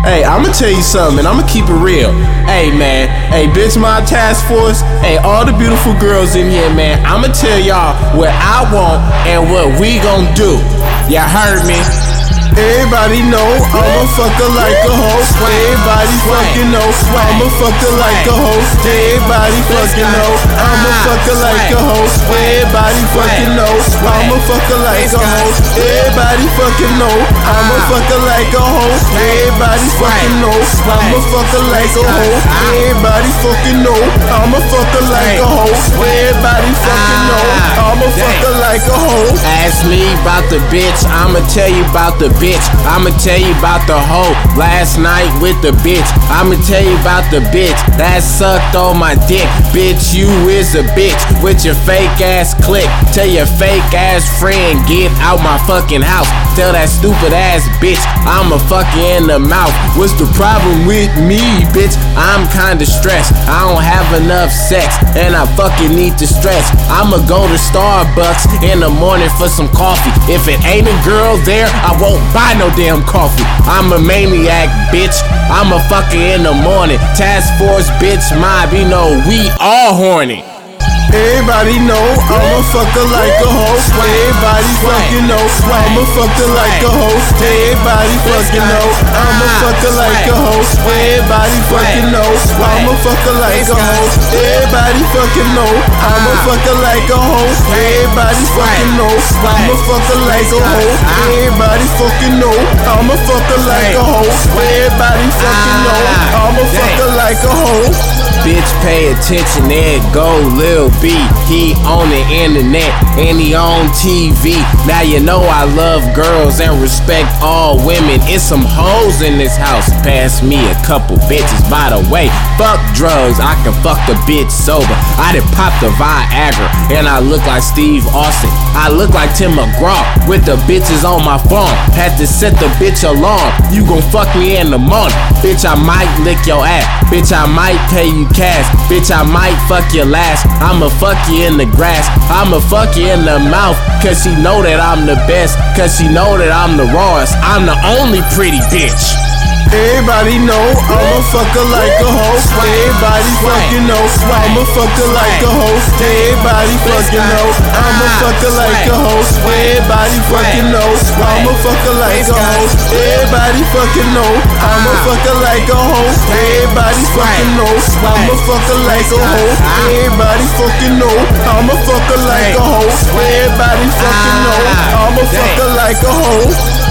Hey, I'ma tell you something, and I'ma keep it real. Hey, man. Hey, Bitch Mob Task Force. Hey, all the beautiful girls in here, man. I'ma tell y'all what I want and what we gon' do. Y'all heard me? Everybody know I'ma fuck her like a hoe. Everybody fucking know I'ma fuck her like a hoe. Everybody fucking know I'ma fuck her like a hoe. Everybody fucking know I'ma fuck her like a hoe. Everybody fucking know I'ma fuck her like a hoe. Everybody fucking know I'ma fuck her like a hoe. Everybody fucking know I'ma fuck her like a hoe. Everybody fucking know I'ma fuck her like a hoe. Ask me about the bitch, I'ma tell you about the bitch. I'ma tell you about the hoe last night with the bitch. I'ma tell you about the bitch that sucked on my dick. Bitch, you is a bitch with your fake ass click. Tell your fake ass friend, get out my fucking house. Tell that stupid ass bitch I'ma fuck you in the mouth. What's the problem with me, bitch? I'm kinda stressed. I don't have enough sex and I fucking need to stress. I'ma go to Starbucks in the morning for some coffee. If it ain't a girl there, I won't buy no damn coffee. I'm a maniac, bitch. I'm a fucker in the morning. Task Force, Bitch Mob, you know we all horny. Everybody know I'ma fuck her like a hoe. Everybody fucking know I'ma fuck her like a hoe. Everybody fucking know I'ma fuck her like a hoe. Everybody fucking know I'ma fuck her like a hoe. Everybody fucking know I'ma fuck her like a hoe. Everybody fucking know I'ma fuck her like a hoe. Everybody fucking know I'ma fuck her like a hoe. Everybody fucking know I'ma fuck her like a hoe. Bitch, pay attention, there go Lil B. He on the internet and he on TV. Now you know I love girls and respect all women. It's some hoes in this house. Pass me a couple bitches. By the way, fuck drugs, I can fuck the bitch sober. I done popped the Viagra and I look like Steve Austin. I look like Tim McGraw with the bitches on my phone. Had to set the bitch alarm. You gon' fuck me in the morning. Bitch, I might lick your ass. Bitch, I might pay you cash. Bitch, I might fuck your last. I'ma fuck you in the grass. I'ma fuck you in the mouth. Cause she know that I'm the best. Cause she know that I'm the rawest. I'm the only pretty bitch. Everybody know I'ma fuck her like a hoe. Everybody fucking know I'ma fuck her like a hoe. Everybody fucking know I'ma fuck her like a hoe. Everybody fucking know I'ma fuck her like a hoe. Everybody fucking know I'ma fuck her like a hoe. Everybody fucking know I'ma fuck her like a hoe. Everybody fucking know I'ma fuck her like a hoe. Everybody fucking know I'ma fuck her like a hoe.